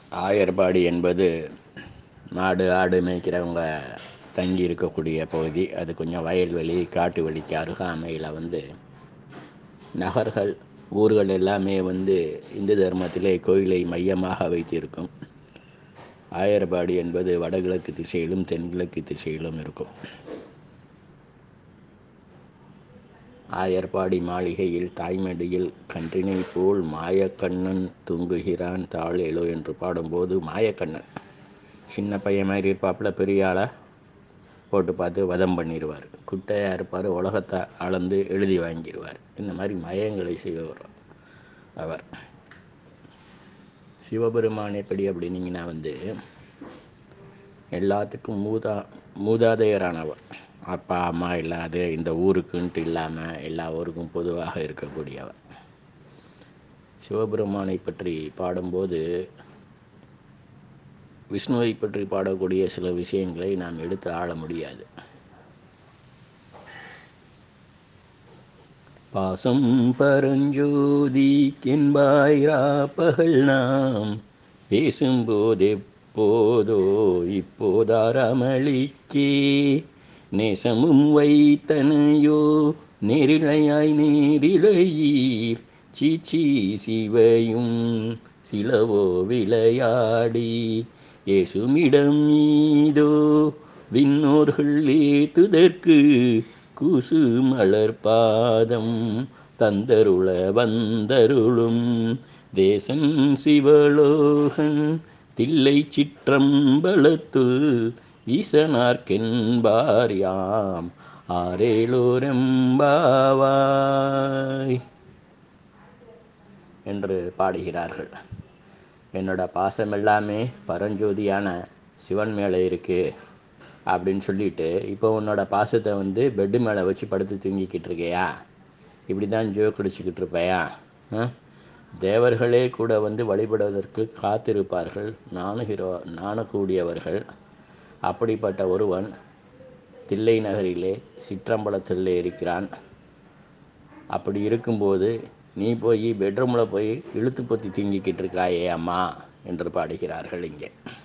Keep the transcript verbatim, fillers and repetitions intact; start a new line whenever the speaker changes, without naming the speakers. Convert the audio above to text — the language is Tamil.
ஆயர்பாடி என்பது மாடு ஆடு மேய்க்கிறவங்க தங்கி இருக்கக்கூடிய பகுதி. அது கொஞ்சம் வயல்வெளி காட்டு வழிக்கு அருகாமையில் வந்து நகர்கள் ஊர்கள் எல்லாமே வந்து இந்து தர்மத்திலே கோயிலை மையமாக வைத்திருக்கும். ஆயர்பாடி என்பது வடகிழக்கு திசையிலும் தென்கிழக்கு திசையிலும் இருக்கும். ஆயர்பாடி மாளிகையில் தாய்மடியில் கன்றினை போல் மாயக்கண்ணன் தூங்குகிறான் தாளேலோ என்று பாடும்போது, மாயக்கண்ணன் சின்ன பையன் மாதிரி இருப்பாப்புல, பெரிய ஆளை போட்டு பார்த்து வதம் பண்ணிடுவார். குட்டையாக இருப்பார், உலகத்தை அளந்து எழுதி வாங்கிடுவார். இந்த மாதிரி மயங்களை செய்பவர் அவர். சிவபெருமான் எப்படி அப்படின்னீங்கன்னா வந்து எல்லாத்துக்கும் மூதா மூதாதையரானவர். அப்பா அம்மா இல்லாது இந்த ஊருக்குன்ட்டு இல்லாமல் எல்லா ஊருக்கும் பொதுவாக இருக்கக்கூடியவர். சிவபெருமானை பற்றி பாடும்போது விஷ்ணுவை பற்றி பாடக்கூடிய சில விஷயங்களை நாம் எடுத்து ஆள முடியாது. பாசம் பரஞ்சோதி கென்பாயிரா பகல் நாம் பேசும்போது எப்போதோ இப்போதாரமளிக்கே நேசமும் வைத்தனையோ நேரிழையாய் நேரிழையீர் சீச்சி சிவையும் சிலவோ விளையாடி ஏசுமிடம் மீதோ விண்ணோர்கள் ஏத்துதற்கு கூசு மலர் பாதம் தந்தருள வந்தருளும் தேசன் சிவலோகன் தில்லை சிற்றம்பலத்துள் ஈசனார்க்கென்பார் யாம் ஆரேலோரெம்பாவாய் என்று பாடுகிறார்கள். என்னோட பாசம் எல்லாமே பரஞ்சோதியான சிவன் மேலே இருக்குது அப்படின்னு சொல்லிட்டு, இப்போ உன்னோட பாசத்தை வந்து பெட்டு மேலே வச்சு படுத்து தூங்கிக்கிட்டு இருக்கையா? இப்படி தான் ஜோக் அடிச்சுக்கிட்டு இருப்பையா? தேவர்களே கூட வந்து வழிபடுவதற்கு காத்திருப்பார்கள், நாணுகிறோ நாணக்கூடியவர்கள். அப்படிப்பட்ட ஒருவன் தில்லை நகரிலே சிற்றம்பலத்திலே இருக்கிறான். அப்படி இருக்கும்போது நீ போய் பெட்ரூமில் போய் இழுத்து பொத்தி தூங்கிக்கிட்டு இருக்காயே அம்மா என்று பாடுகிறார்கள் இங்கே.